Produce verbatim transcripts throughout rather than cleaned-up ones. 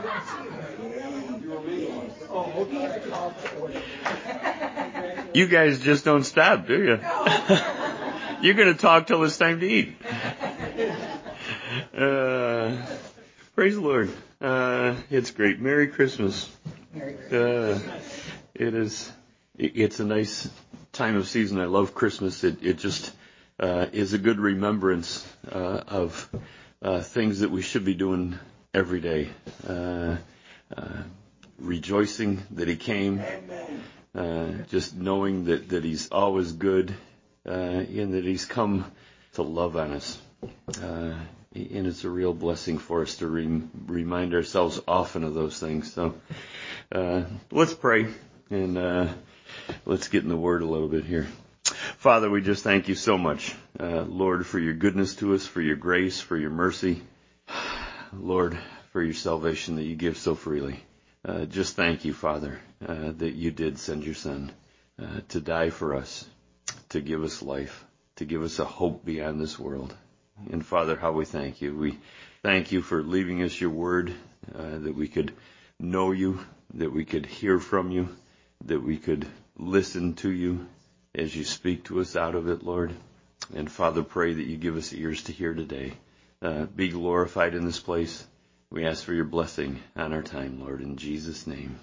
You guys just don't stop, do you? You're going to talk till it's time to eat. Uh, praise the Lord. Uh, it's great. Merry Christmas. Merry Christmas. Uh, it is. It's a nice time of season. I love Christmas. It, it just uh, is a good remembrance uh, of uh, things that we should be doing every day. Uh, uh, rejoicing that He came. Uh, just knowing that, that He's always good, uh, and that He's come to love on us. Uh, and it's a real blessing for us to re- remind ourselves often of those things. So, uh, let's pray and, uh, let's get in the Word a little bit here. Father, we just thank You so much, uh, Lord, for Your goodness to us, for Your grace, for Your mercy. Lord, for Your salvation that You give so freely. Uh, just thank You, Father, uh, that You did send Your Son uh, to die for us, to give us life, to give us a hope beyond this world. And Father, how we thank You. We thank You for leaving us Your Word, uh, that we could know You, that we could hear from You, that we could listen to You as You speak to us out of it, Lord. And Father, pray that You give us ears to hear today. Uh, be glorified in this place. We ask for Your blessing on our time, Lord, in Jesus' name.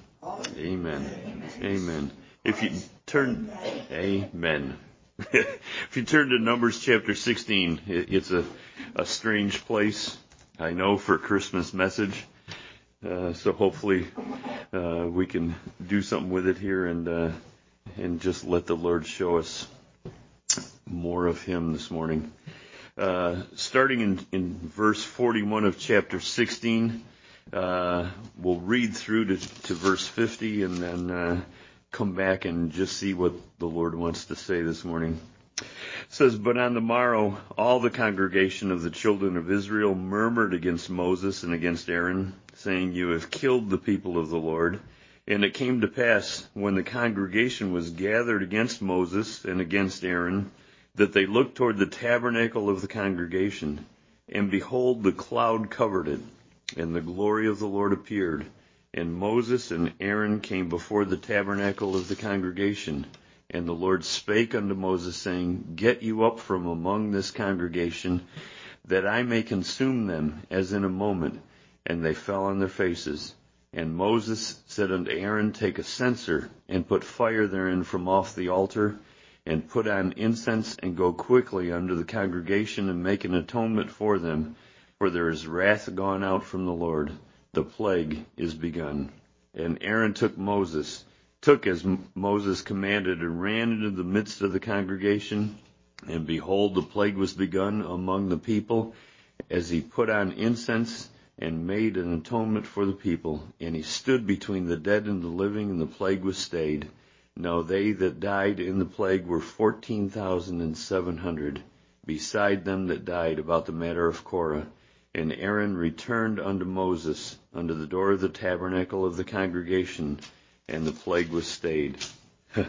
Amen. Amen. If you turn, amen. If you turn to Numbers chapter sixteen, it's a, a strange place, I know, for a Christmas message. Uh, so hopefully uh, we can do something with it here and uh, and just let the Lord show us more of Him this morning. Uh, starting in, in verse forty-one of chapter sixteen, uh, we'll read through to, to verse fifty and then uh, come back and just see what the Lord wants to say this morning. It says, "But on the morrow, all the congregation of the children of Israel murmured against Moses and against Aaron, saying, 'You have killed the people of the Lord.' And it came to pass, when the congregation was gathered against Moses and against Aaron, that they looked toward the tabernacle of the congregation, and behold, the cloud covered it, and the glory of the Lord appeared. And Moses and Aaron came before the tabernacle of the congregation. And the Lord spake unto Moses, saying, 'Get you up from among this congregation, that I may consume them as in a moment.' And they fell on their faces. And Moses said unto Aaron, 'Take a censer, and put fire therein from off the altar, and put on incense, and go quickly unto the congregation, and make an atonement for them. For there is wrath gone out from the Lord. The plague is begun.' And Aaron took Moses, took as Moses commanded, and ran into the midst of the congregation. And behold, the plague was begun among the people, as he put on incense, and made an atonement for the people. And he stood between the dead and the living, and the plague was stayed. Now they that died in the plague were fourteen thousand and seven hundred, beside them that died about the matter of Korah. And Aaron returned unto Moses unto the door of the tabernacle of the congregation, and the plague was stayed." uh,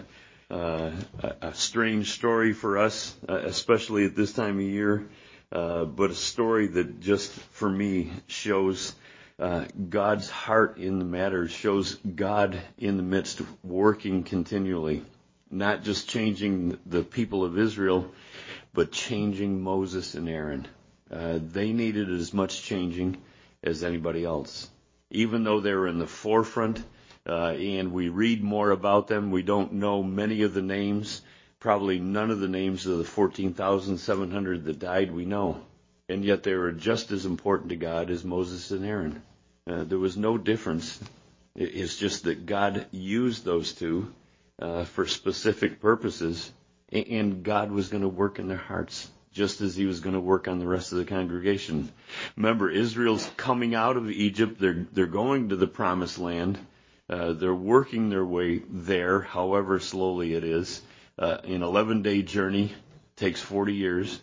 a, a strange story for us, uh, especially at this time of year, uh, but a story that just, for me, shows Uh, God's heart in the matter, shows God in the midst, working continually, not just changing the people of Israel, but changing Moses and Aaron. Uh, they needed as much changing as anybody else. Even though they were in the forefront, uh, and we read more about them, we don't know many of the names, probably none of the names of the fourteen thousand seven hundred that died we know. And yet they were just as important to God as Moses and Aaron. Uh, there was no difference. It's just that God used those two uh, for specific purposes, and God was going to work in their hearts, just as He was going to work on the rest of the congregation. Remember, Israel's coming out of Egypt. They're they're going to the Promised Land. Uh, they're working their way there, however slowly it is. Uh, an eleven-day journey takes forty years.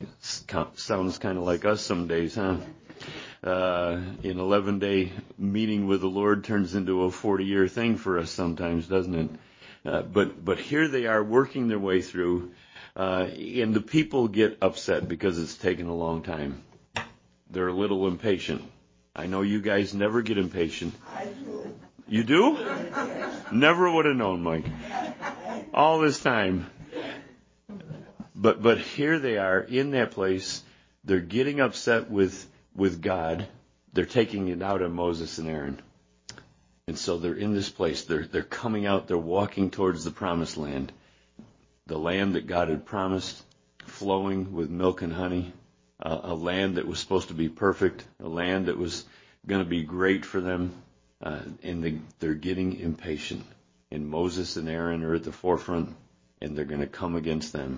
Sounds kind of like us some days, huh? Uh, an eleven-day meeting with the Lord turns into a forty-year thing for us sometimes, doesn't it? Uh, but but here they are working their way through, uh, and the people get upset because it's taken a long time. They're a little impatient. I know you guys never get impatient. I do. You do? Never would have known, Mike. All this time. But but here they are in that place. They're getting upset with, with God. They're taking it out on Moses and Aaron. And so they're in this place. They're they're coming out. They're walking towards the promised land. The land that God had promised, flowing with milk and honey. Uh, a land that was supposed to be perfect. A land that was going to be great for them. Uh, and they, they're getting impatient. And Moses and Aaron are at the forefront. And they're going to come against them.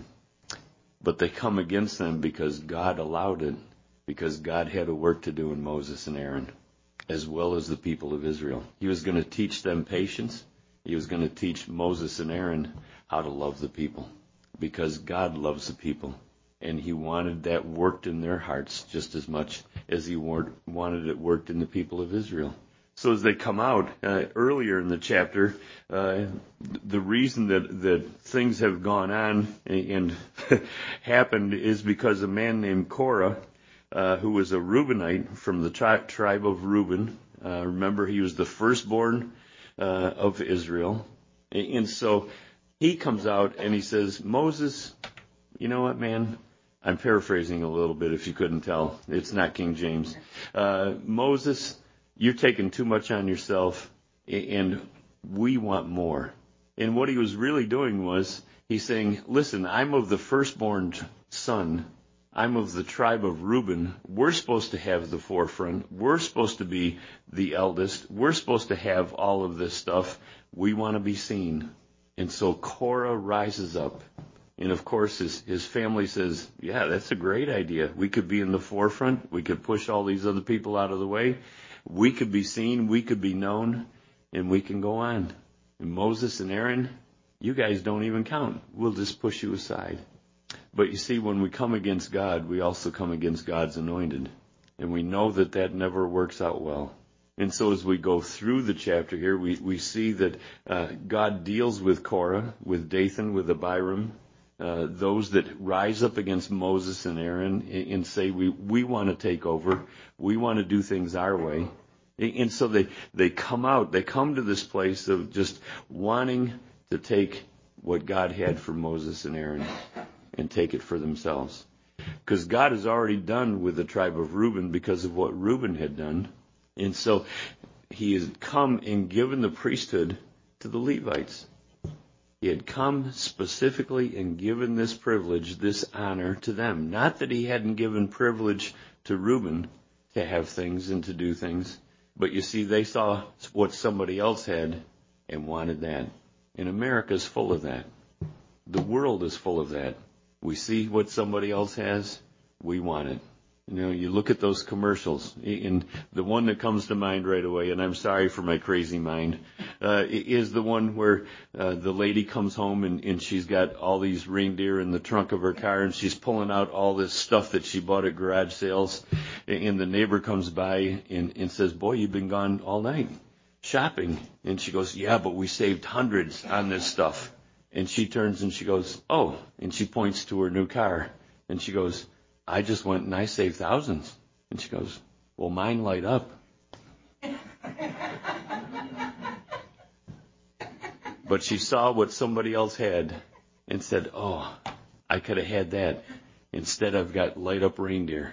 But they come against them because God allowed it. Because God had a work to do in Moses and Aaron, as well as the people of Israel. He was going to teach them patience. He was going to teach Moses and Aaron how to love the people, because God loves the people. And he wanted that worked in their hearts just as much as he wanted it worked in the people of Israel. So as they come out, uh, earlier in the chapter, uh, the reason that, that things have gone on and happened is because a man named Korah, Uh, who was a Reubenite from the tri- tribe of Reuben. Uh, remember, he was the firstborn uh, of Israel. And so he comes out and he says, Moses, you know what, man? I'm paraphrasing a little bit if you couldn't tell. It's not King James. Uh, Moses, you're taking too much on yourself, and we want more. And what he was really doing was, he's saying, listen, I'm of the firstborn son. I'm of the tribe of Reuben. We're supposed to have the forefront. We're supposed to be the eldest. We're supposed to have all of this stuff. We want to be seen. And so Korah rises up. And of course, his, his family says, yeah, that's a great idea. We could be in the forefront. We could push all these other people out of the way. We could be seen. We could be known. And we can go on. And Moses and Aaron, you guys don't even count. We'll just push you aside. But you see, when we come against God, we also come against God's anointed. And we know that that never works out well. And so as we go through the chapter here, we, we see that uh, God deals with Korah, with Dathan, with Abiram, uh, those that rise up against Moses and Aaron and, and say, we, we want to take over. We want to do things our way. And so they, they come out, they come to this place of just wanting to take what God had for Moses and Aaron and take it for themselves. Because God has already done with the tribe of Reuben because of what Reuben had done. And so he has come and given the priesthood to the Levites. He had come specifically and given this privilege, this honor to them. Not that he hadn't given privilege to Reuben to have things and to do things. But you see, they saw what somebody else had and wanted that. And America's full of that. The world is full of that. We see what somebody else has, we want it. You know, you look at those commercials, and the one that comes to mind right away, and I'm sorry for my crazy mind, uh, is the one where uh, the lady comes home and, and she's got all these reindeer in the trunk of her car, and she's pulling out all this stuff that she bought at garage sales, and the neighbor comes by and, and says, boy, you've been gone all night shopping. And she goes, yeah, but we saved hundreds on this stuff. And she turns and she goes, oh, and she points to her new car. And she goes, I just went and I saved thousands. And she goes, well, mine light up. But she saw what somebody else had and said, oh, I could have had that. Instead, I've got light up reindeer.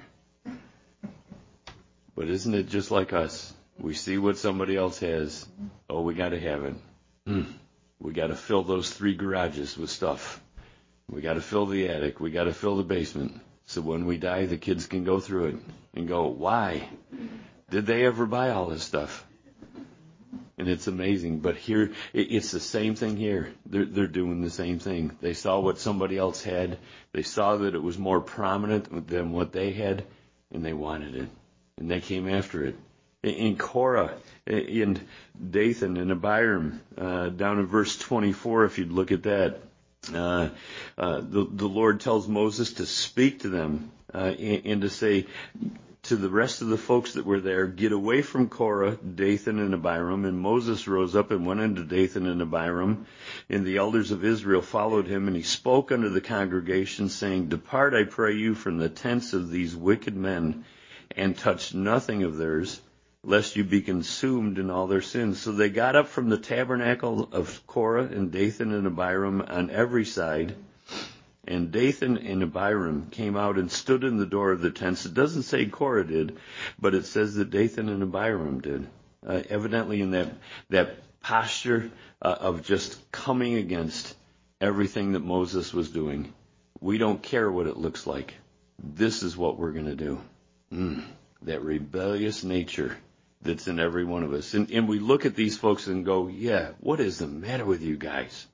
But isn't it just like us? We see what somebody else has. Oh, we got to have it. Hmm. We got to fill those three garages with stuff. We got to fill the attic. We got to fill the basement. So when we die, the kids can go through it and go, why did they ever buy all this stuff? And it's amazing. But here, it's the same thing here. They're, they're doing the same thing. They saw what somebody else had. They saw that it was more prominent than what they had, and they wanted it. And they came after it. In Korah, in Dathan, and Abiram, uh, down in verse twenty-four, if you'd look at that, uh, uh, the, the Lord tells Moses to speak to them uh, and, and to say to the rest of the folks that were there, get away from Korah, Dathan, and Abiram. And Moses rose up and went into Dathan and Abiram, and the elders of Israel followed him, and he spoke unto the congregation, saying, depart, I pray you, from the tents of these wicked men, and touch nothing of theirs. lest you be consumed in all their sins. So they got up from the tabernacle of Korah and Dathan and Abiram on every side. And Dathan and Abiram came out and stood in the door of the tents. It doesn't say Korah did, but it says that Dathan and Abiram did. Uh, evidently in that, that posture uh, of just coming against everything that Moses was doing. We don't care what it looks like. This is what we're going to do. Mm, that rebellious nature that's in every one of us. And, and we look at these folks and go, yeah, what is the matter with you guys?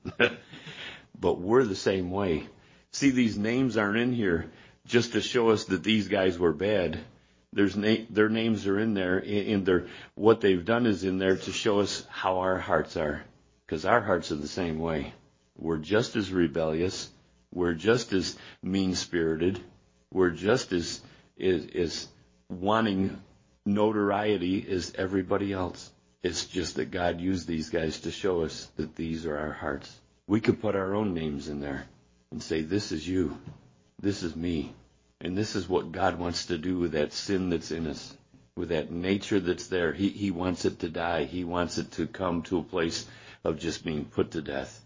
But we're the same way. See, these names aren't in here just to show us that these guys were bad. There's na- their names are in there, and their what they've done is in there to show us how our hearts are. Because our hearts are the same way. We're just as rebellious. We're just as mean-spirited. We're just as, as, as wanting notoriety as everybody else. It's just that God used these guys to show us that these are our hearts. We could put our own names in there and say, this is you. This is me. And this is what God wants to do with that sin that's in us, with that nature that's there. He, he wants it to die. He wants it to come to a place of just being put to death.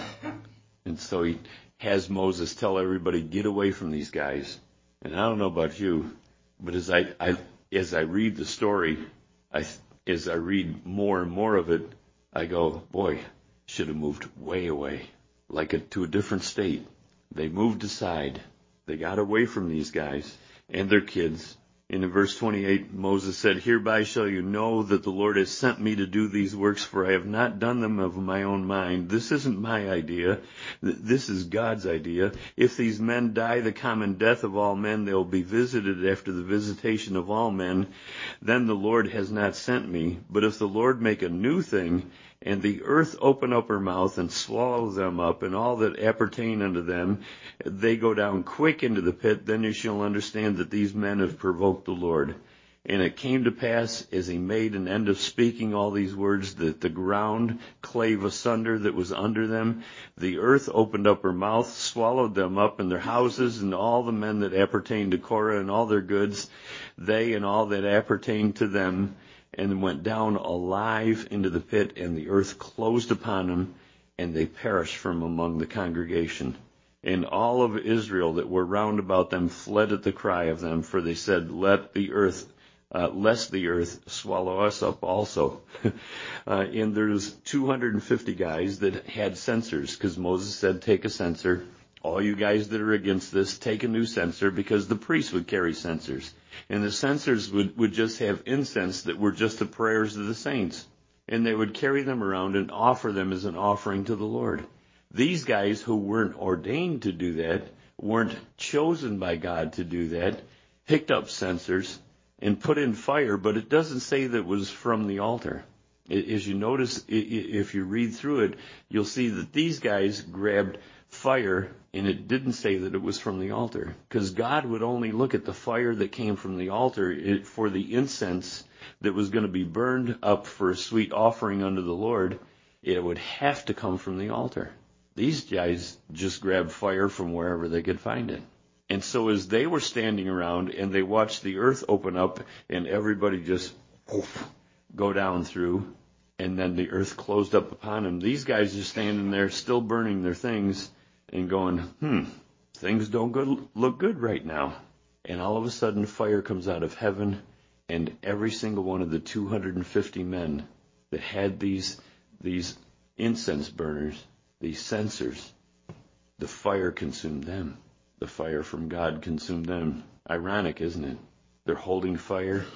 And so he has Moses tell everybody, get away from these guys. And I don't know about you, but as I, I as I read the story, I, as I read more and more of it, I go, boy, should have moved way away, like a, to a different state. They moved aside. They got away from these guys and their kids. And in verse twenty-eight, Moses said, hereby shall you know that the Lord has sent me to do these works, for I have not done them of my own mind. This isn't my idea. This is God's idea. If these men die the common death of all men, they will be visited after the visitation of all men. Then the Lord has not sent me. But if the Lord make a new thing, and the earth open up her mouth and swallow them up, and all that appertain unto them, they go down quick into the pit, then you shall understand that these men have provoked the Lord. And it came to pass, as he made an end of speaking all these words, that the ground clave asunder that was under them. The earth opened up her mouth, swallowed them up, and their houses, and all the men that appertained to Korah, and all their goods, they and all that appertained to them, and went down alive into the pit, and the earth closed upon them, and they perished from among the congregation. And all of Israel that were round about them fled at the cry of them, for they said, let the earth, uh, lest the earth swallow us up also. uh, and there's two hundred fifty guys that had censers, because Moses said, take a censer. All you guys that are against this, take a new censer, because the priests would carry censers. And the censers would, would just have incense that were just the prayers of the saints. And they would carry them around and offer them as an offering to the Lord. These guys who weren't ordained to do that, weren't chosen by God to do that, picked up censers and put in fire, but it doesn't say that it was from the altar. As you notice, if you read through it, you'll see that these guys grabbed fire, and it didn't say that it was from the altar, because God would only look at the fire that came from the altar for the incense that was going to be burned up for a sweet offering unto the Lord. It would have to come from the altar. These guys just grabbed fire from wherever they could find it. And so as they were standing around and they watched the earth open up and everybody just poof, go down through, and then the earth closed up upon them, these guys just standing there still burning their things and going, hmm, things don't good, look good right now. And all of a sudden fire comes out of heaven, and every single one of the two hundred fifty men that had these, these incense burners, these censers, the fire consumed them. The fire from God consumed them. Ironic, isn't it? They're holding fire.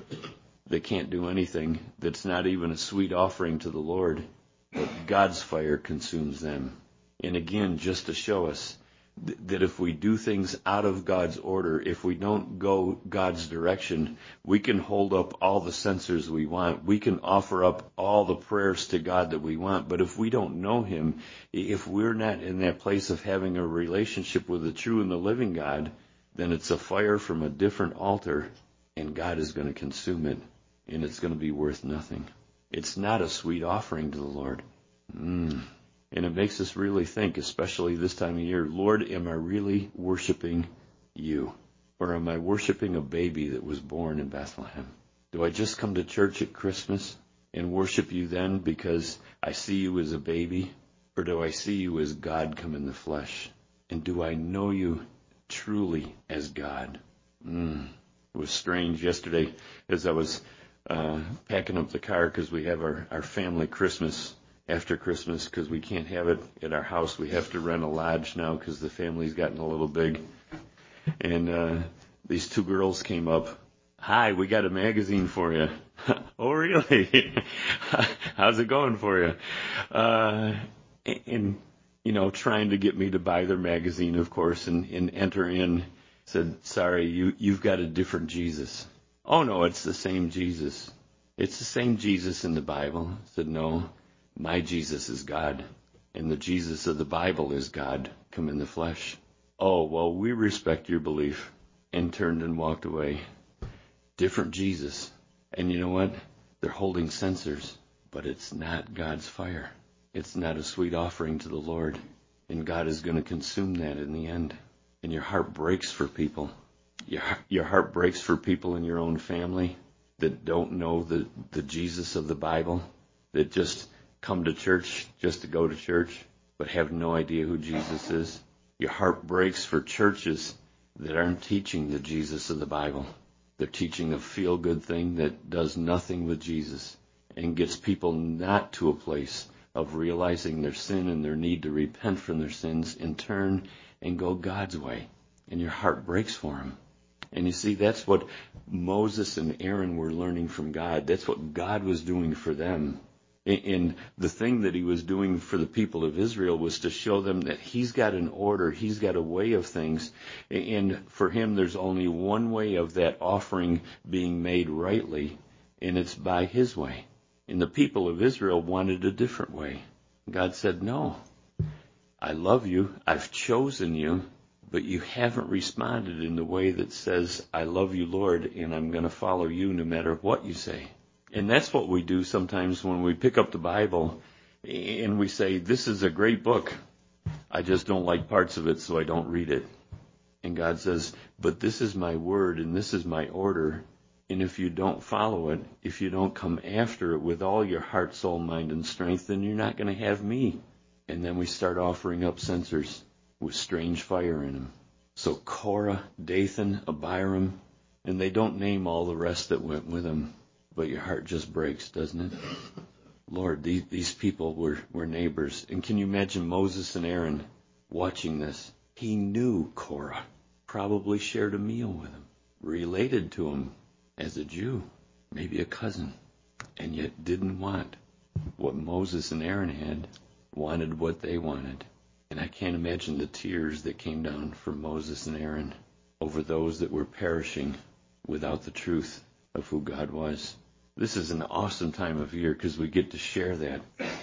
They can't do anything that's not even a sweet offering to the Lord. But God's fire consumes them. And again, just to show us th- that if we do things out of God's order, if we don't go God's direction, we can hold up all the censers we want. We can offer up all the prayers to God that we want. But if we don't know Him, if we're not in that place of having a relationship with the true and the living God, then it's a fire from a different altar, and God is going to consume it, and it's going to be worth nothing. It's not a sweet offering to the Lord. Mm. And it makes us really think, especially this time of year, Lord, am I really worshiping you? Or am I worshiping a baby that was born in Bethlehem? Do I just come to church at Christmas and worship you then because I see you as a baby? Or do I see you as God come in the flesh? And do I know you truly as God? Mm. It was strange yesterday as I was uh, packing up the car because we have our, our family Christmas after Christmas because we can't have it at our house. We have to rent a lodge now because the family's gotten a little big. And uh, these two girls came up. Hi, we got a magazine for you. Oh, really? How's it going for you? Uh, and, you know, trying to get me to buy their magazine, of course, and, and enter in. Said, sorry, you, you've got a different Jesus. Oh, no, it's the same Jesus. It's the same Jesus in the Bible. I said, no, my Jesus is God, and the Jesus of the Bible is God come in the flesh. Oh, well, we respect your belief, and turned and walked away. Different Jesus. And you know what? They're holding censers, but it's not God's fire. It's not a sweet offering to the Lord, and God is going to consume that in the end. And your heart breaks for people. Your, your heart breaks for people in your own family that don't know the, the Jesus of the Bible, that just come to church just to go to church, but have no idea who Jesus is. Your heart breaks for churches that aren't teaching the Jesus of the Bible. They're teaching a feel-good thing that does nothing with Jesus and gets people not to a place of realizing their sin and their need to repent from their sins and turn and go God's way. And your heart breaks for him. And you see, that's what Moses and Aaron were learning from God. That's what God was doing for them. And the thing that he was doing for the people of Israel was to show them that he's got an order, he's got a way of things. And for him, there's only one way of that offering being made rightly, and it's by his way. And the people of Israel wanted a different way. God said, no, I love you, I've chosen you, but you haven't responded in the way that says, I love you, Lord, and I'm going to follow you no matter what you say. And that's what we do sometimes when we pick up the Bible and we say, this is a great book. I just don't like parts of it, so I don't read it. And God says, but this is my word and this is my order. And if you don't follow it, if you don't come after it with all your heart, soul, mind, and strength, then you're not going to have me. And then we start offering up censers with strange fire in them. So Korah, Dathan, Abiram, and they don't name all the rest that went with them. But your heart just breaks, doesn't it? Lord, these, these people were, were neighbors. And can you imagine Moses and Aaron watching this? He knew Korah, probably shared a meal with him, related to him as a Jew, maybe a cousin, and yet didn't want what Moses and Aaron had, wanted what they wanted. And I can't imagine the tears that came down from Moses and Aaron over those that were perishing without the truth of who God was. This is an awesome time of year because we get to share that.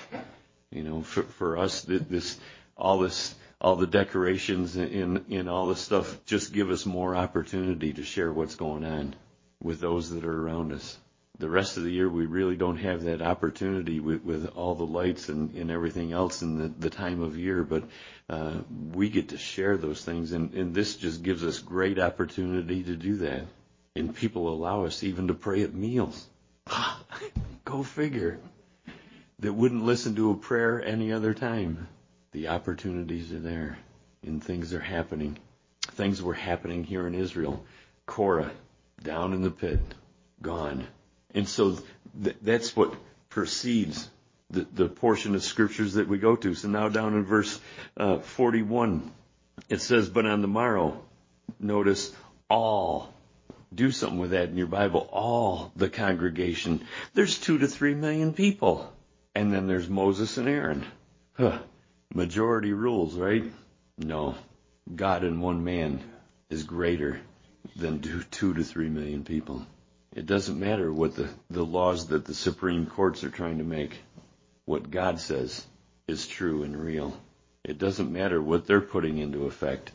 You know, for, for us, this, all this, all the decorations and, and all this stuff just give us more opportunity to share what's going on with those that are around us. The rest of the year, we really don't have that opportunity with, with all the lights and, and everything else in the, the time of year, but uh, we get to share those things, and, and this just gives us great opportunity to do that. And people allow us even to pray at meals. Go figure. That wouldn't listen to a prayer any other time. The opportunities are there, and things are happening. Things were happening here in Israel. Korah, down in the pit, gone. And so th- that's what precedes the, the portion of scriptures that we go to. So now down in verse uh, forty-one, it says, but on the morrow, notice, all. Do something with that in your Bible. All the congregation. There's two to three million people. And then there's Moses and Aaron. Huh. Majority rules, right? No. God in one man is greater than two, two to three million people. It doesn't matter what the, the laws that the Supreme Courts are trying to make. What God says is true and real. It doesn't matter what they're putting into effect.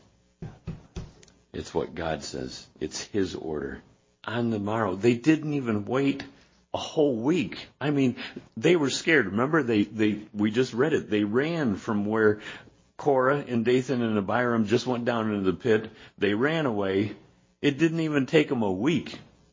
It's what God says. It's his order. On the morrow, they didn't even wait a whole week. I mean, they were scared. Remember, they, they we just read it. They ran from where Korah and Dathan and Abiram just went down into the pit. They ran away. It didn't even take them a week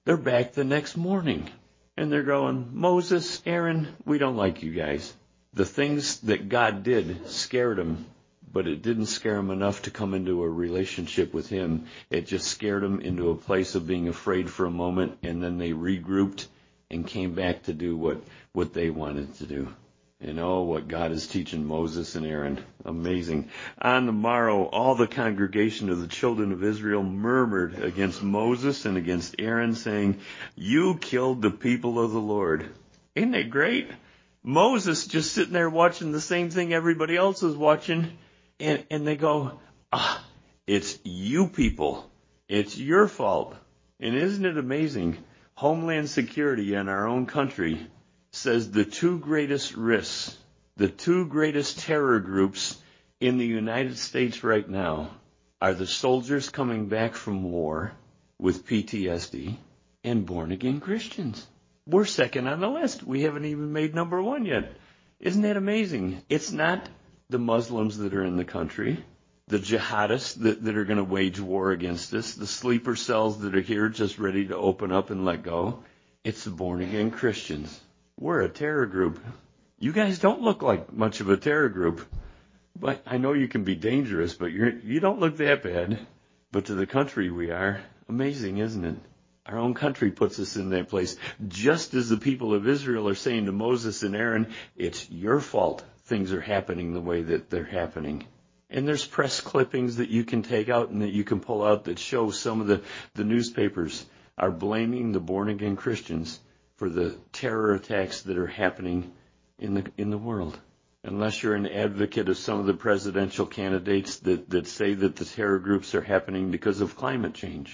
They're back the next morning. And they're going, Moses, Aaron, we don't like you guys. The things that God did scared them, but it didn't scare them enough to come into a relationship with him. It just scared them into a place of being afraid for a moment, and then they regrouped and came back to do what, what they wanted to do. And oh, what God is teaching Moses and Aaron. Amazing. On the morrow, all the congregation of the children of Israel murmured against Moses and against Aaron, saying, you killed the people of the Lord. Isn't that great? Moses just sitting there watching the same thing everybody else is watching. And, and they go, ah, it's you people. It's your fault. And isn't it amazing? Homeland Security in our own country says the two greatest risks, the two greatest terror groups in the United States right now are the soldiers coming back from war with P T S D and born-again Christians. We're second on the list. We haven't even made number one yet. Isn't that amazing? It's not the Muslims that are in the country, the jihadists that, that are going to wage war against us, the sleeper cells that are here just ready to open up and let go. It's the born-again Christians. We're a terror group. You guys don't look like much of a terror group. But I know you can be dangerous, but you're, you don't look that bad. But to the country we are. Amazing, isn't it? Our own country puts us in that place. Just as the people of Israel are saying to Moses and Aaron, it's your fault things are happening the way that they're happening. And there's press clippings that you can take out and that you can pull out that show some of the, the newspapers are blaming the born-again Christians for the terror attacks that are happening in the in the world. Unless you're an advocate of some of the presidential candidates that, that say that the terror groups are happening because of climate change.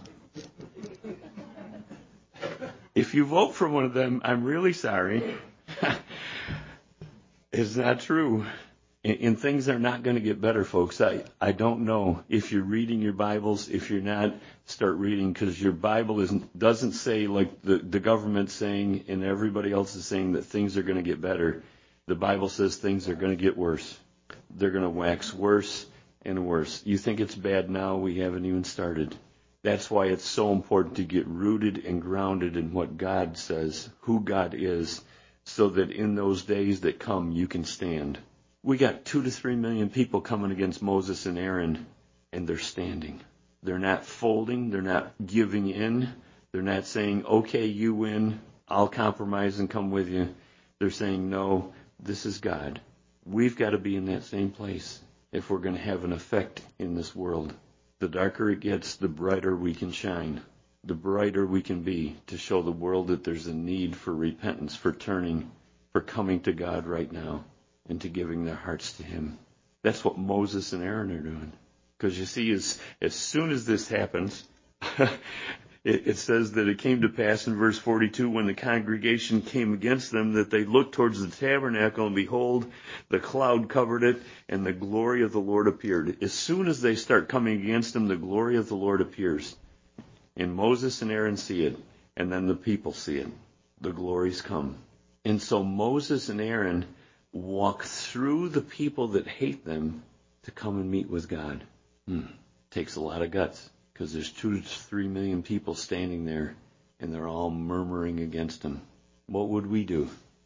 If you vote for one of them, I'm really sorry. It's not true. And, and things are not going to get better, folks. I, I don't know if you're reading your Bibles. If you're not, start reading, because your Bible isn't, doesn't say like the, the government's saying and everybody else is saying that things are going to get better. The Bible says things are going to get worse. They're going to wax worse and worse. You think it's bad now? We haven't even started. That's why it's so important to get rooted and grounded in what God says, who God is, so that in those days that come, you can stand. We got two to three million people coming against Moses and Aaron, and they're standing. They're not folding. They're not giving in. They're not saying, okay, you win. I'll compromise and come with you. They're saying, no, this is God. We've got to be in that same place if we're going to have an effect in this world. The darker it gets, the brighter we can shine. The brighter we can be to show the world that there's a need for repentance, for turning, for coming to God right now, and to giving their hearts to Him. That's what Moses and Aaron are doing. Because you see, as, as soon as this happens, it, it says that it came to pass in verse forty-two, when the congregation came against them, that they looked towards the tabernacle, and behold, the cloud covered it, and the glory of the Lord appeared. As soon as they start coming against them, the glory of the Lord appears. And Moses and Aaron see it, and then the people see it. The glories come. And so Moses and Aaron walk through the people that hate them to come and meet with God. Hmm. Takes a lot of guts, because there's two to three million people standing there, and they're all murmuring against him. What would we do?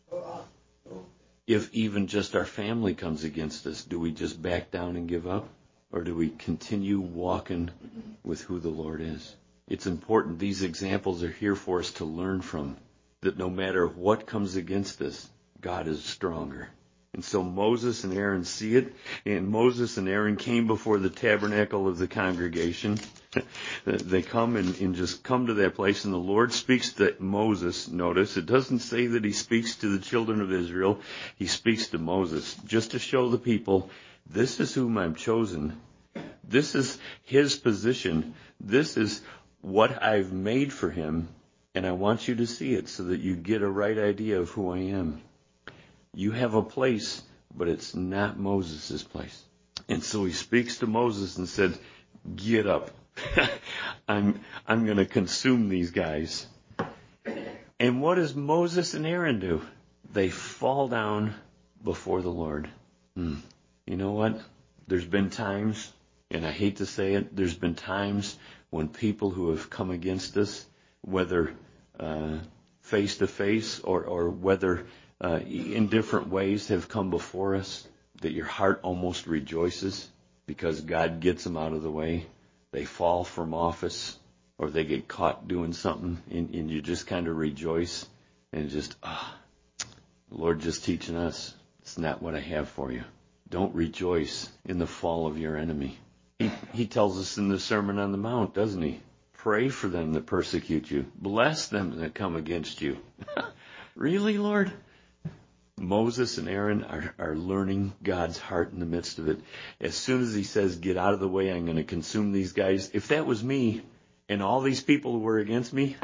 If even just our family comes against us, do we just back down and give up? Or do we continue walking with who the Lord is? It's important. These examples are here for us to learn from, that no matter what comes against us, God is stronger. And so Moses and Aaron see it, and Moses and Aaron came before the tabernacle of the congregation. They come and, and just come to that place, and the Lord speaks to Moses. Notice, it doesn't say that he speaks to the children of Israel. He speaks to Moses, just to show the people, this is whom I've chosen. This is his position. This is what I've made for him, and I want you to see it so that you get a right idea of who I am. You have a place, but it's not Moses' place. And so he speaks to Moses and said, get up. I'm I'm going to consume these guys. And what does Moses and Aaron do? They fall down before the Lord. Hmm. You know what? There's been times, and I hate to say it, there's been times when people who have come against us, whether uh, face to face or, or whether uh, in different ways have come before us, that your heart almost rejoices because God gets them out of the way. They fall from office or they get caught doing something, and, and you just kind of rejoice and just, ah, Lord, just teaching us, it's not what I have for you. Don't rejoice in the fall of your enemy. He, he tells us in the Sermon on the Mount, doesn't he? Pray for them that persecute you. Bless them that come against you. Really, Lord? Moses and Aaron are, are learning God's heart in the midst of it. As soon as he says, get out of the way, I'm going to consume these guys. If that was me and all these people who were against me,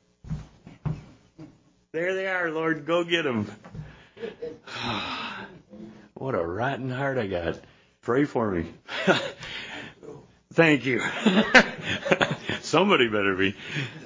there they are, Lord, go get them. What a rotten heart I got. Pray for me. Thank you. Somebody better be.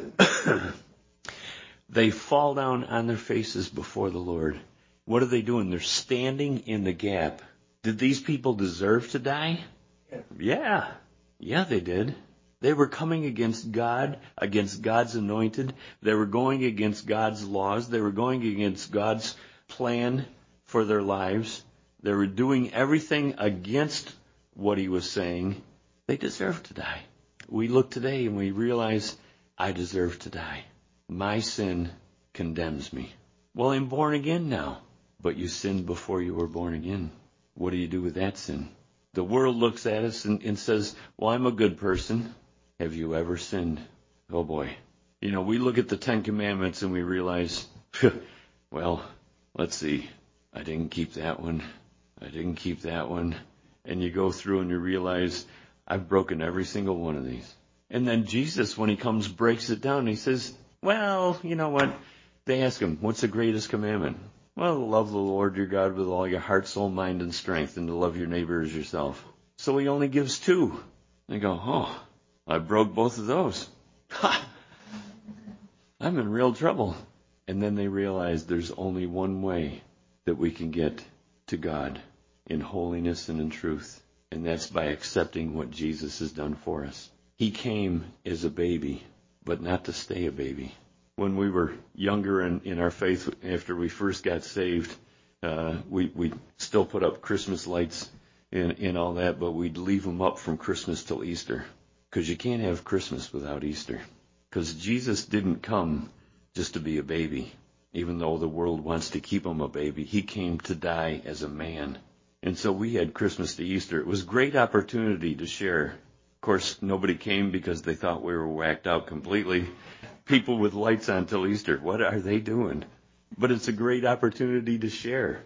They fall down on their faces before the Lord. What are they doing? They're standing in the gap. Did these people deserve to die? Yeah. Yeah, they did. They were coming against God, against God's anointed. They were going against God's laws. They were going against God's plan for their lives. They were doing everything against what he was saying. They deserved to die. We look today and we realize, I deserve to die. My sin condemns me. Well, I'm born again now. But you sinned before you were born again. What do you do with that sin? The world looks at us and, and says, well, I'm a good person. Have you ever sinned? Oh boy. You know, we look at the Ten Commandments and we realize, well, let's see. I didn't keep that one. I didn't keep that one. And you go through and you realize, I've broken every single one of these. And then Jesus, when he comes, breaks it down. He says, well, you know what? They ask him, what's the greatest commandment? Well, to love the Lord your God with all your heart, soul, mind, and strength, and to love your neighbor as yourself. So he only gives two. They go, oh, I broke both of those. Ha! I'm in real trouble. And then they realize there's only one way that we can get to God in holiness and in truth. And that's by accepting what Jesus has done for us. He came as a baby, but not to stay a baby. When we were younger in, in our faith, after we first got saved, uh, we, we still put up Christmas lights and, and all that, but we'd leave them up from Christmas till Easter. Because you can't have Christmas without Easter. Because Jesus didn't come just to be a baby. Even though the world wants to keep him a baby, he came to die as a man. And so we had Christmas to Easter. It was a great opportunity to share. Of course, nobody came because they thought we were whacked out completely. People with lights on till Easter, what are they doing? But it's a great opportunity to share.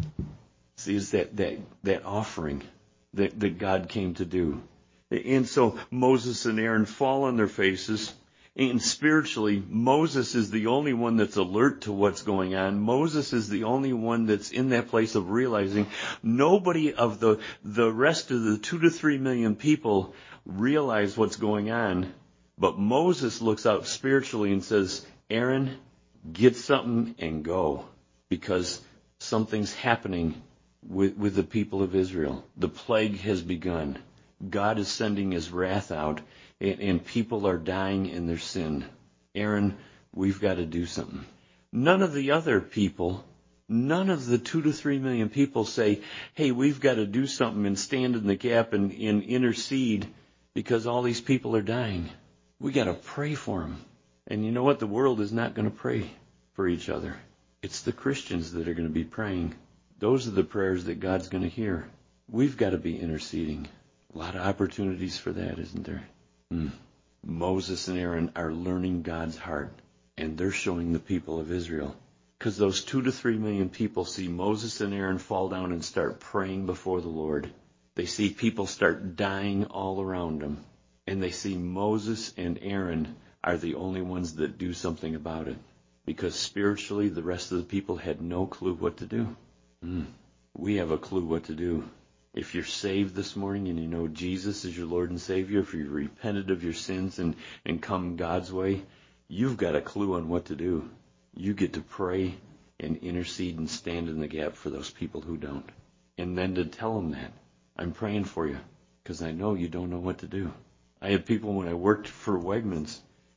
See, it's that, that, that offering that, that God came to do. And so Moses and Aaron fall on their faces. And spiritually, Moses is the only one that's alert to what's going on. Moses is the only one that's in that place of realizing nobody of the, the rest of the two to three million people realize what's going on. But Moses looks out spiritually and says, Aaron, get something and go. Because something's happening with, with the people of Israel. The plague has begun. God is sending his wrath out. And, and people are dying in their sin. Aaron, we've got to do something. None of the other people, none of the two to three million people say, hey, we've got to do something and stand in the gap and, and intercede because all these people are dying. We got to pray for them. And you know what? The world is not going to pray for each other. It's the Christians that are going to be praying. Those are the prayers that God's going to hear. We've got to be interceding. A lot of opportunities for that, isn't there? Mm. Moses and Aaron are learning God's heart, and they're showing the people of Israel. Because those two to three million people see Moses and Aaron fall down and start praying before the Lord. They see people start dying all around them. And they see Moses and Aaron are the only ones that do something about it. Because spiritually, the rest of the people had no clue what to do. Mm. We have a clue what to do. If you're saved this morning and you know Jesus is your Lord and Savior, if you've repented of your sins and, and come God's way, you've got a clue on what to do. You get to pray and intercede and stand in the gap for those people who don't. And then to tell them that. I'm praying for you because I know you don't know what to do. I had people when I worked for Wegmans,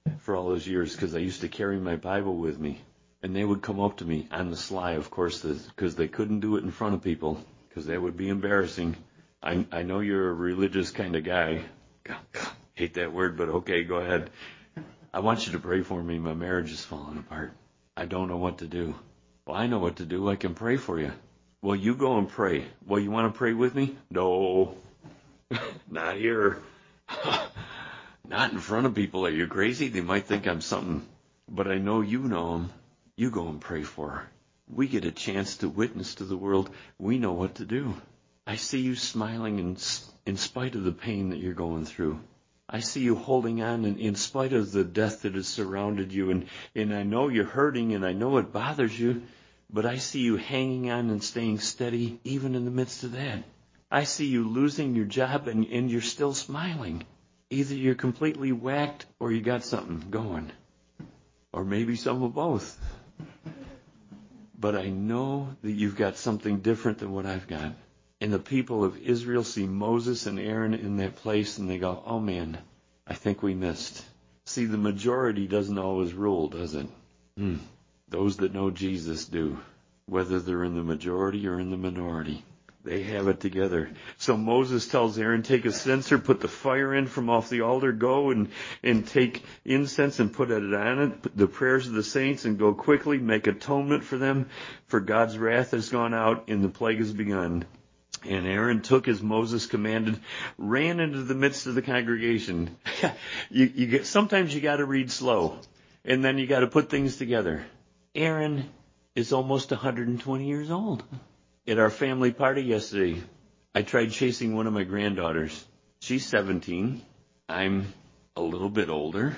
for all those years because I used to carry my Bible with me. And they would come up to me on the sly, of course, because they couldn't do it in front of people because that would be embarrassing. I, I know you're a religious kind of guy. God, God, hate that word, but okay, go ahead. I want you to pray for me. My marriage is falling apart. I don't know what to do. Well, I know what to do. I can pray for you. Well, you go and pray. Well, you want to pray with me? No, not here. Not in front of people. Are you crazy? They might think I'm something. But I know you know them. You go and pray for her. We get a chance to witness to the world. We know what to do. I see you smiling in, in spite of the pain that you're going through. I see you holding on in, in spite of the death that has surrounded you. And, and I know you're hurting and I know it bothers you, but I see you hanging on and staying steady even in the midst of that. I see you losing your job and, and you're still smiling. Either you're completely whacked or you got something going. Or maybe some of both. But I know that you've got something different than what I've got. And the people of Israel see Moses and Aaron in that place and they go, oh man, I think we missed. See, the majority doesn't always rule, does it? Hmm. Those that know Jesus do, whether they're in the majority or in the minority. They have it together. So Moses tells Aaron, take a censer, put the fire in from off the altar, go and, and take incense and put it on it, put the prayers of the saints and go quickly, make atonement for them, for God's wrath has gone out and the plague has begun. And Aaron took as Moses commanded, ran into the midst of the congregation. you, you get, sometimes you got to read slow, and then you got to put things together. Aaron is almost one hundred twenty years old. At our family party yesterday, I tried chasing one of my granddaughters. She's seventeen. I'm a little bit older.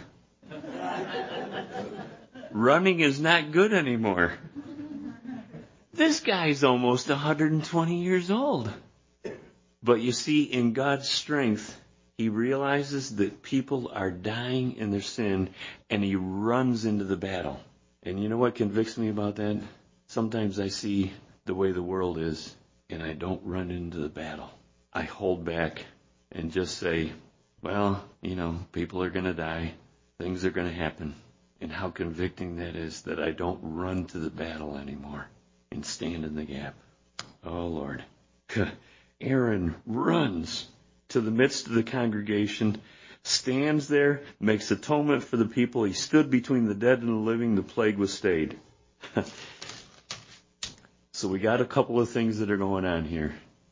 Running is not good anymore. This guy's almost one hundred twenty years old. But you see, in God's strength, he realizes that people are dying in their sin, and he runs into the battle. And you know what convicts me about that? Sometimes I see the way the world is, and I don't run into the battle. I hold back and just say, well, you know, people are going to die. Things are going to happen. And how convicting that is that I don't run to the battle anymore and stand in the gap. Oh, Lord. Aaron runs to the midst of the congregation, stands there, makes atonement for the people. He stood between the dead and the living. The plague was stayed. So we got a couple of things that are going on here.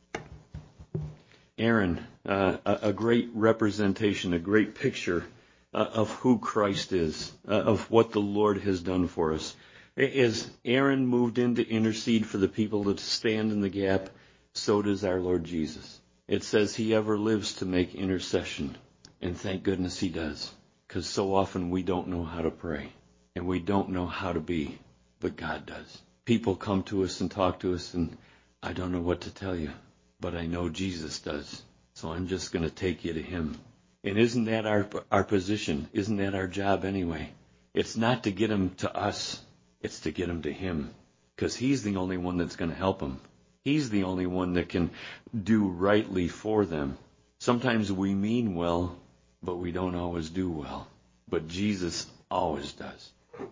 Aaron, uh, a, a great representation, a great picture uh, of who Christ is, uh, of what the Lord has done for us. As Aaron moved in to intercede for the people to stand in the gap, so does our Lord Jesus. It says he ever lives to make intercession. And thank goodness he does. Because so often we don't know how to pray. And we don't know how to be. But God does. People come to us and talk to us, and I don't know what to tell you, but I know Jesus does. So I'm just going to take you to him. And isn't that our our position? Isn't that our job anyway? It's not to get them to us. It's to get them to him, because he's the only one that's going to help them. He's the only one that can do rightly for them. Sometimes we mean well, but we don't always do well. But Jesus always does.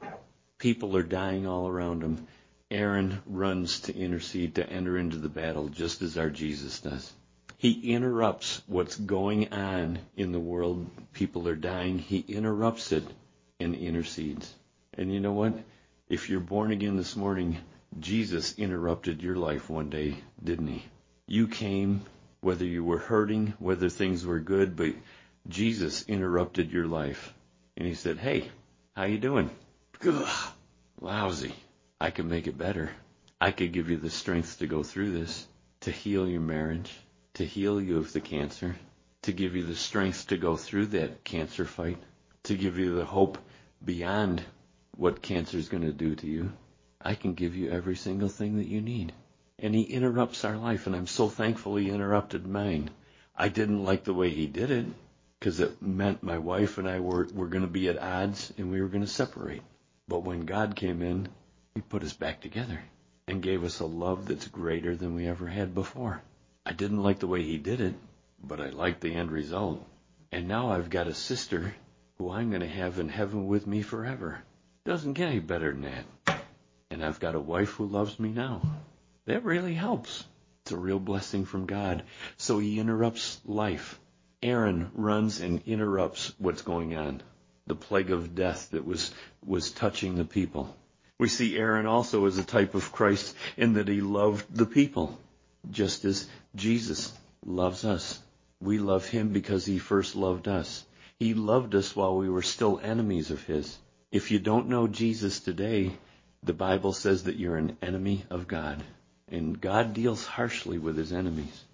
People are dying all around him. Aaron runs to intercede, to enter into the battle, just as our Jesus does. He interrupts what's going on in the world. People are dying. He interrupts it and intercedes. And you know what? If you're born again this morning, Jesus interrupted your life one day, didn't he? You came, whether you were hurting, whether things were good, but Jesus interrupted your life. And he said, hey, how you doing? Ugh, lousy. I can make it better. I could give you the strength to go through this, to heal your marriage, to heal you of the cancer, to give you the strength to go through that cancer fight, to give you the hope beyond what cancer is going to do to you. I can give you every single thing that you need. And he interrupts our life, and I'm so thankful he interrupted mine. I didn't like the way he did it, because it meant my wife and I were, were going to be at odds, and we were going to separate. But when God came in, he put us back together and gave us a love that's greater than we ever had before. I didn't like the way he did it, but I liked the end result. And now I've got a sister who I'm going to have in heaven with me forever. Doesn't get any better than that. And I've got a wife who loves me now. That really helps. It's a real blessing from God. So he interrupts life. Aaron runs and interrupts what's going on. The plague of death that was, was touching the people. We see Aaron also as a type of Christ in that he loved the people, just as Jesus loves us. We love him because he first loved us. He loved us while we were still enemies of his. If you don't know Jesus today, the Bible says that you're an enemy of God. And God deals harshly with his enemies.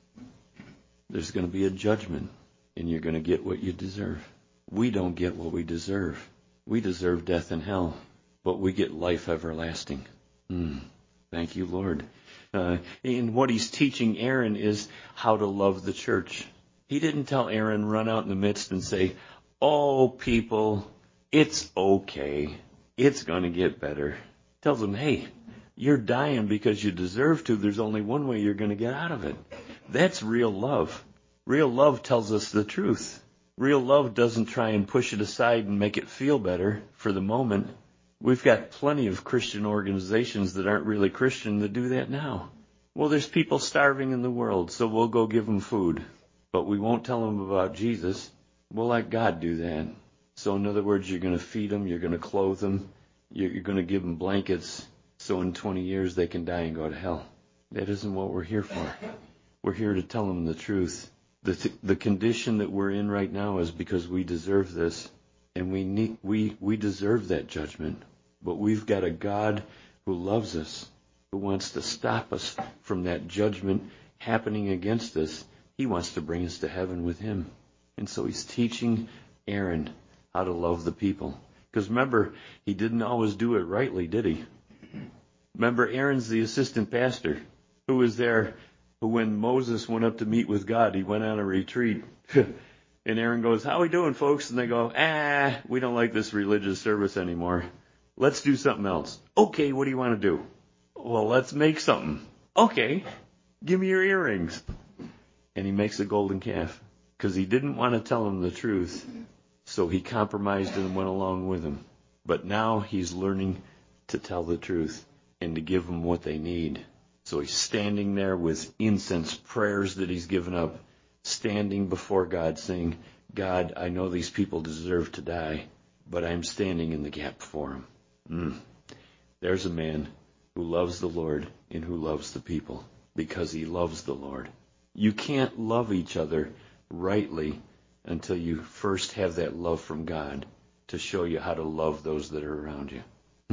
There's going to be a judgment, and you're going to get what you deserve. We don't get what we deserve. We deserve death and hell, but we get life everlasting. Mm, thank you, Lord. Uh, and what he's teaching Aaron is how to love the church. He didn't tell Aaron, run out in the midst and say, oh, people, it's okay. It's going to get better. He tells them, hey, you're dying because you deserve to. There's only one way you're going to get out of it. That's real love. Real love tells us the truth. Real love doesn't try and push it aside and make it feel better for the moment. We've got plenty of Christian organizations that aren't really Christian that do that now. Well, there's people starving in the world, so we'll go give them food. But we won't tell them about Jesus. We'll let God do that. So in other words, you're going to feed them, you're going to clothe them, you're going to give them blankets, so in twenty years they can die and go to hell. That isn't what we're here for. We're here to tell them the truth. The, th- the condition that we're in right now is because we deserve this, and we need, we, we deserve that judgment. But we've got a God who loves us, who wants to stop us from that judgment happening against us. He wants to bring us to heaven with him. And so he's teaching Aaron how to love the people. Because remember, he didn't always do it rightly, did he? Remember, Aaron's the assistant pastor who was there. When Moses went up to meet with God, he went on a retreat. And Aaron goes, how are we doing, folks? And they go, ah, we don't like this religious service anymore. Let's do something else. Okay, what do you want to do? Well, let's make something. Okay, give me your earrings. And he makes a golden calf because he didn't want to tell them the truth. So he compromised and went along with him. But now he's learning to tell the truth and to give them what they need. So he's standing there with incense, prayers that he's given up, standing before God saying, God, I know these people deserve to die, but I'm standing in the gap for them. Mm. There's a man who loves the Lord and who loves the people because he loves the Lord. You can't love each other rightly until you first have that love from God to show you how to love those that are around you.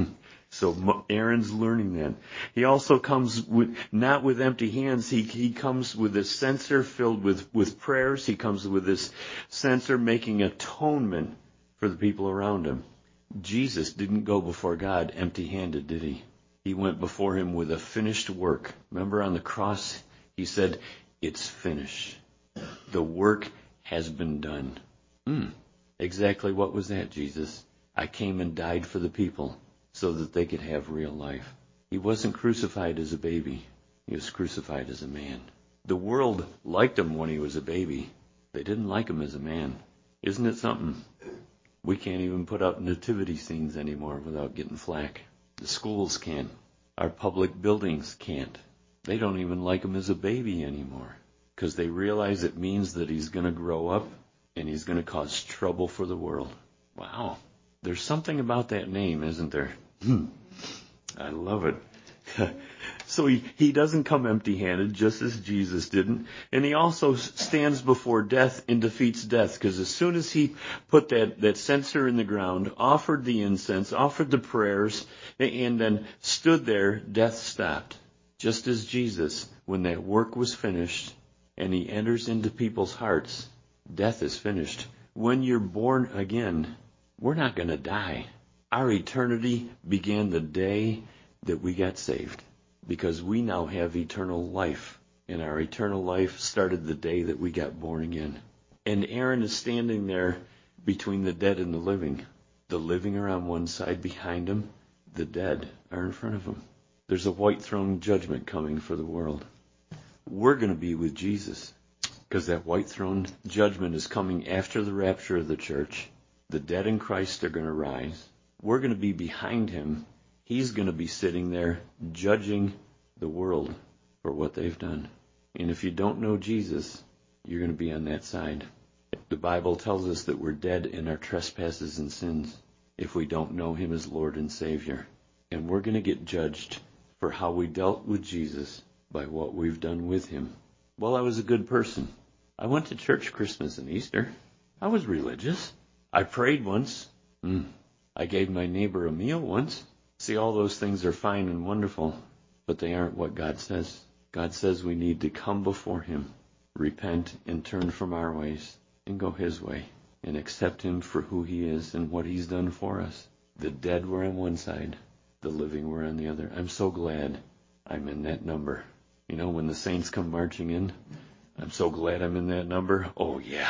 So Aaron's learning that. He also comes with, not with empty hands. He, he comes with this censer filled with, with prayers. He comes with this censer making atonement for the people around him. Jesus didn't go before God empty-handed, did he? He went before him with a finished work. Remember on the cross, he said, it's finished. The work has been done. Hmm. Exactly what was that, Jesus? I came and died for the people so that they could have real life. He wasn't crucified as a baby. He was crucified as a man. The world liked him when he was a baby. They didn't like him as a man. Isn't it something? We can't even put up nativity scenes anymore without getting flack. The schools can't. Our public buildings can't. They don't even like him as a baby anymore because they realize it means that he's going to grow up and he's going to cause trouble for the world. Wow. There's something about that name, isn't there? I love it. So he, he doesn't come empty-handed, just as Jesus didn't. And he also stands before death and defeats death, because as soon as he put that, that censer in the ground, offered the incense, offered the prayers, and then stood there, death stopped. Just as Jesus, when that work was finished, and he enters into people's hearts, death is finished. When you're born again, we're not going to die. Our eternity began the day that we got saved, because we now have eternal life. And our eternal life started the day that we got born again. And Aaron is standing there between the dead and the living. The living are on one side behind him. The dead are in front of him. There's a white throne judgment coming for the world. We're going to be with Jesus, because that white throne judgment is coming after the rapture of the church. The dead in Christ are going to rise. We're going to be behind him. He's going to be sitting there judging the world for what they've done. And if you don't know Jesus, you're going to be on that side. The Bible tells us that we're dead in our trespasses and sins if we don't know him as Lord and Savior. And we're going to get judged for how we dealt with Jesus by what we've done with him. Well, I was a good person. I went to church Christmas and Easter. I was religious. I prayed once. Mm. I gave my neighbor a meal once. See, all those things are fine and wonderful, but they aren't what God says. God says we need to come before him, repent, and turn from our ways, and go his way, and accept him for who he is and what he's done for us. The dead were on one side, the living were on the other. I'm so glad I'm in that number. You know, when the saints come marching in, I'm so glad I'm in that number. Oh, yeah.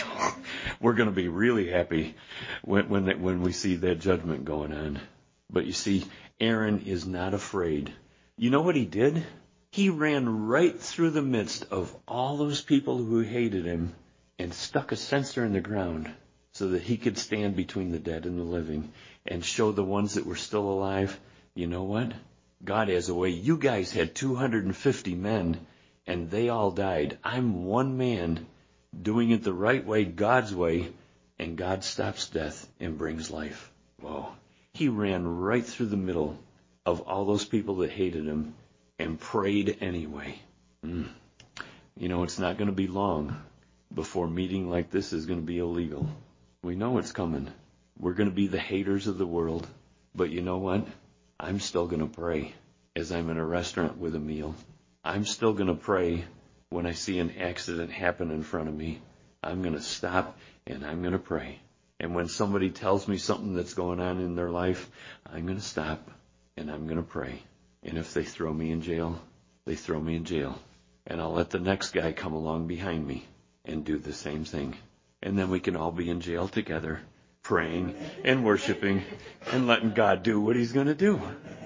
We're going to be really happy when when, that, when we see that judgment going on. But you see, Aaron is not afraid. You know what he did? He ran right through the midst of all those people who hated him and stuck a censer in the ground so that he could stand between the dead and the living and show the ones that were still alive, you know what? God has a way. You guys had two hundred fifty men, and they all died. I'm one man doing it the right way, God's way, and God stops death and brings life. Whoa. He ran right through the middle of all those people that hated him and prayed anyway. Mm. You know, it's not going to be long before a meeting like this is going to be illegal. We know it's coming. We're going to be the haters of the world. But you know what? I'm still going to pray as I'm in a restaurant with a meal. I'm still going to pray when I see an accident happen in front of me. I'm going to stop and I'm going to pray. And when somebody tells me something that's going on in their life, I'm going to stop and I'm going to pray. And if they throw me in jail, they throw me in jail. And I'll let the next guy come along behind me and do the same thing. And then we can all be in jail together, praying and worshiping and letting God do what he's going to do.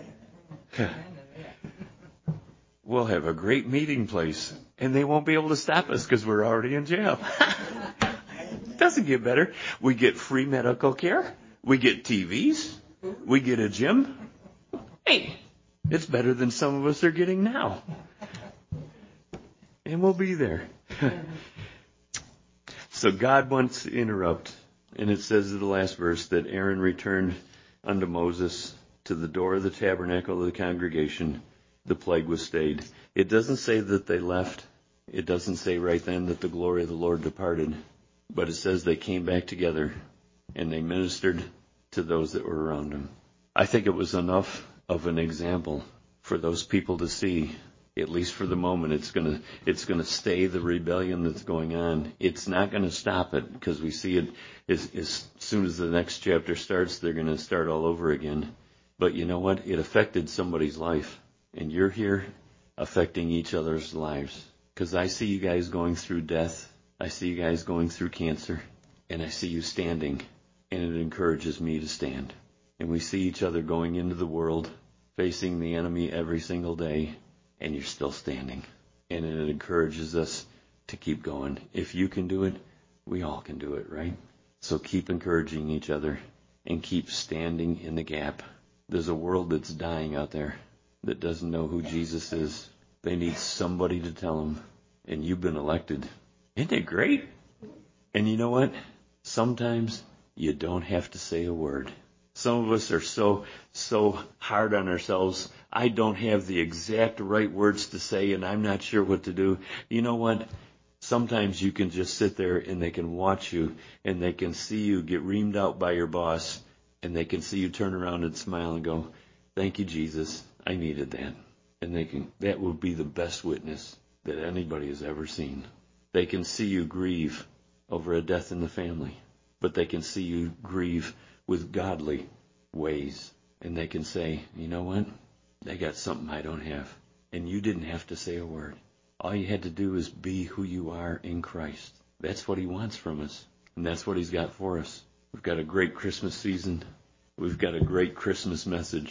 We'll have a great meeting place, and they won't be able to stop us because we're already in jail. Doesn't get better. We get free medical care. We get T Vs. We get a gym. Hey, it's better than some of us are getting now. And we'll be there. So God wants to interrupt. And it says in the last verse that Aaron returned unto Moses to the door of the tabernacle of the congregation. The plague was stayed. It doesn't say that they left. It doesn't say right then that the glory of the Lord departed. But it says they came back together and they ministered to those that were around them. I think it was enough of an example for those people to see. At least for the moment, it's gonna it's gonna stay the rebellion that's going on. It's not gonna stop it because we see it as, as soon as the next chapter starts, they're gonna start all over again. But you know what? It affected somebody's life, and you're here affecting each other's lives. Because I see you guys going through death, I see you guys going through cancer, and I see you standing, and it encourages me to stand. And we see each other going into the world, facing the enemy every single day. And you're still standing. And it encourages us to keep going. If you can do it, we all can do it, right? So keep encouraging each other and keep standing in the gap. There's a world that's dying out there that doesn't know who Jesus is. They need somebody to tell them. And you've been elected. Isn't it great? And you know what? Sometimes you don't have to say a word. Some of us are so, so hard on ourselves. I don't have the exact right words to say, and I'm not sure what to do. You know what? Sometimes you can just sit there, and they can watch you, and they can see you get reamed out by your boss, and they can see you turn around and smile and go, thank you, Jesus. I needed that. And they can, that would be the best witness that anybody has ever seen. They can see you grieve over a death in the family, but they can see you grieve with godly ways. And they can say, you know what? They got something I don't have. And you didn't have to say a word. All you had to do is be who you are in Christ. That's what he wants from us. And that's what he's got for us. We've got a great Christmas season. We've got a great Christmas message.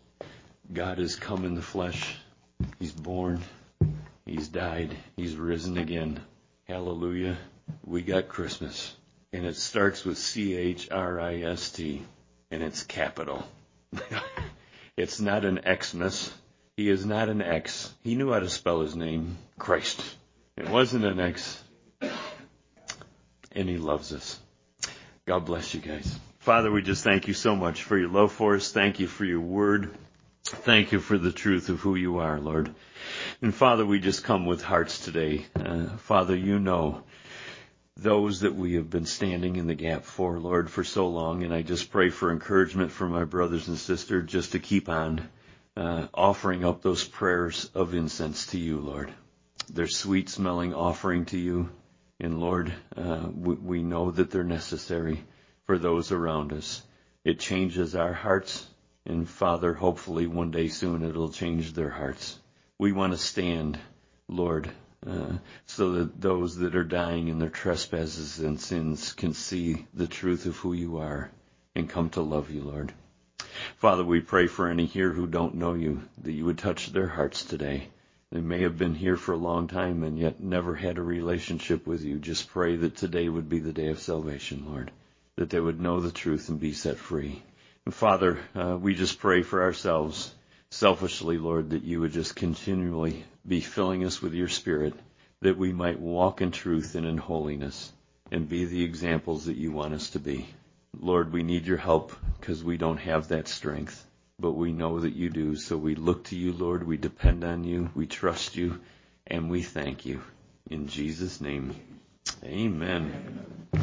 God has come in the flesh. He's born. He's died. He's risen again. Hallelujah. We got Christmas. and it starts with C H R I S T, and it's capital. It's not an Xmas. He is not an X. He knew how to spell his name, Christ. It wasn't an X. And he loves us. God bless you guys. Father, we just thank you so much for your love for us. Thank you for your word. Thank you for the truth of who you are, Lord. And Father, we just come with hearts today. Uh, Father, you know those that we have been standing in the gap for, Lord, for so long. And I just pray for encouragement for my brothers and sisters just to keep on uh, offering up those prayers of incense to you, Lord. They're sweet-smelling offering to you. And Lord, uh, we, we know that they're necessary for those around us. It changes our hearts. And Father, hopefully one day soon it'll change their hearts. We want to stand, Lord, uh, so that those that are dying in their trespasses and sins can see the truth of who you are and come to love you, Lord. Father, we pray for any here who don't know you, that you would touch their hearts today. They may have been here for a long time and yet never had a relationship with you. Just pray that today would be the day of salvation, Lord, that they would know the truth and be set free. And Father, uh, we just pray for ourselves selfishly, Lord, that you would just continually be filling us with your Spirit, that we might walk in truth and in holiness and be the examples that you want us to be. Lord, we need your help because we don't have that strength, but we know that you do. So we look to you, Lord. We depend on you. We trust you, and we thank you. In Jesus' name, amen.